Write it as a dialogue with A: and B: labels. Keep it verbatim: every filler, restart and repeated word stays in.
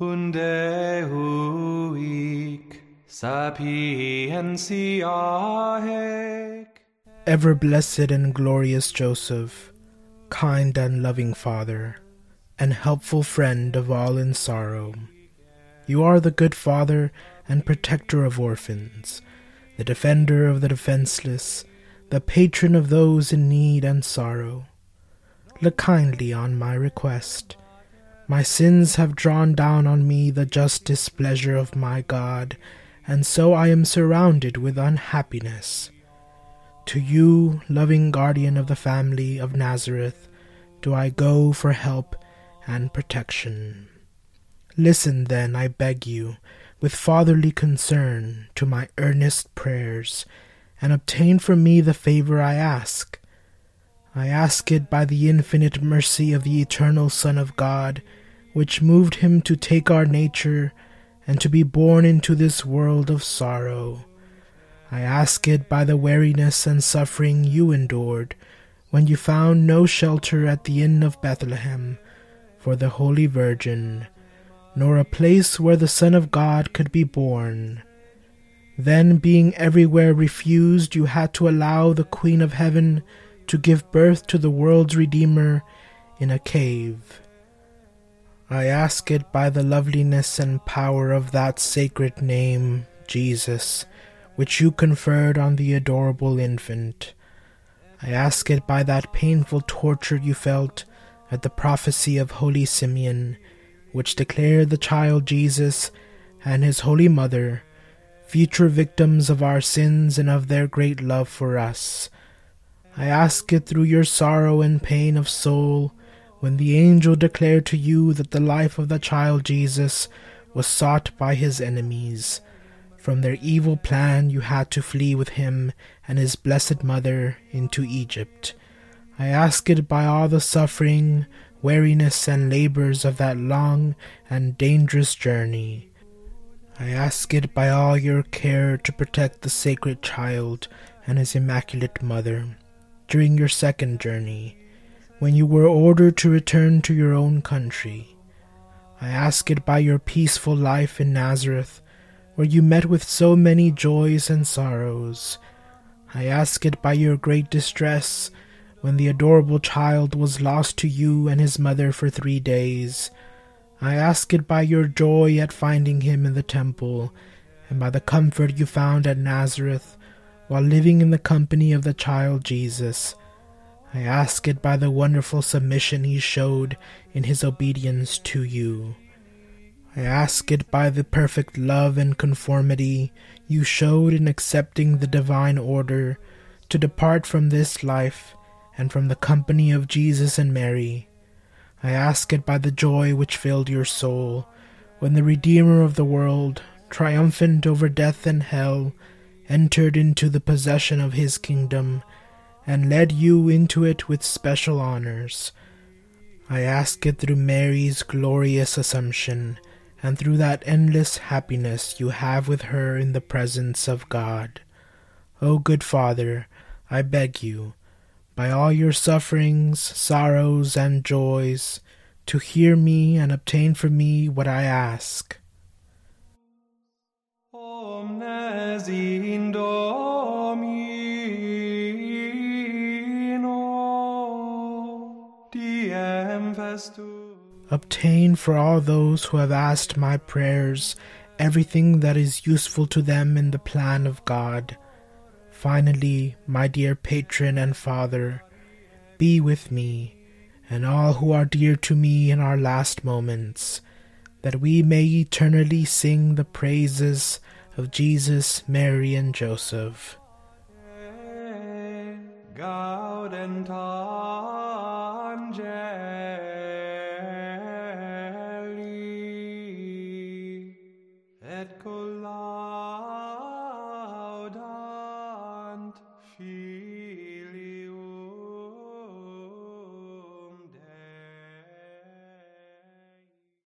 A: unde huic sapientia hec.
B: Ever blessed and glorious Joseph, kind and loving Father, and helpful friend of all in sorrow, you are the good Father and protector of orphans, the defender of the defenseless, the patron of those in need and sorrow. Look kindly on my request. My sins have drawn down on me the just displeasure of my God, and so I am surrounded with unhappiness. To you, loving guardian of the family of Nazareth, do I go for help and protection. Listen then, I beg you, with fatherly concern to my earnest prayers, and obtain for me the favor I ask. I ask it by the infinite mercy of the eternal Son of God, which moved him to take our nature and to be born into this world of sorrow. I ask it by the weariness and suffering you endured when you found no shelter at the inn of Bethlehem for the Holy Virgin, nor a place where the Son of God could be born. Then, being everywhere refused, you had to allow the Queen of Heaven to give birth to the world's Redeemer in a cave. I ask it by the loveliness and power of that sacred name, Jesus, which you conferred on the adorable infant. I ask it by that painful torture you felt at the prophecy of Holy Simeon, which declared the child Jesus and his Holy Mother future victims of our sins and of their great love for us. I ask it through your sorrow and pain of soul, when the angel declared to you that the life of the child Jesus was sought by his enemies. From their evil plan you had to flee with him and his blessed mother into Egypt. I ask it by all the suffering, weariness, and labors of that long and dangerous journey. I ask it by all your care to protect the sacred child and his immaculate mother during your second journey, when you were ordered to return to your own country. I ask it by your peaceful life in Nazareth, where you met with so many joys and sorrows. I ask it by your great distress, when the adorable child was lost to you and his mother for three days. I ask it by your joy at finding him in the temple, and by the comfort you found at Nazareth, while living in the company of the child Jesus. I ask it by the wonderful submission he showed in his obedience to you. I ask it by the perfect love and conformity you showed in accepting the divine order to depart from this life and from the company of Jesus and Mary. I ask it by the joy which filled your soul when the Redeemer of the world, triumphant over death and hell, entered into the possession of his kingdom and led you into it with special honors. I ask it through Mary's glorious Assumption, and through that endless happiness you have with her in the presence of God. O good Father, I beg you, by all your sufferings, sorrows, and joys, to hear me and obtain for me what I ask.
A: Omnes in Domino, diem festus.
B: Obtain for all those who have asked my prayers everything that is useful to them in the plan of God. Finally, my dear patron and Father, be with me and all who are dear to me in our last moments, that we may eternally sing the praises of Jesus, Mary, and Joseph.
A: Gaudenta